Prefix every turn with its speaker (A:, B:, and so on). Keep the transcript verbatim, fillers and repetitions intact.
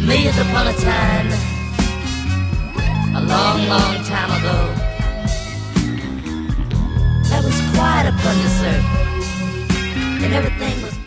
A: Me upon a time, a long, long time ago, there was quiet upon this earth, and everything was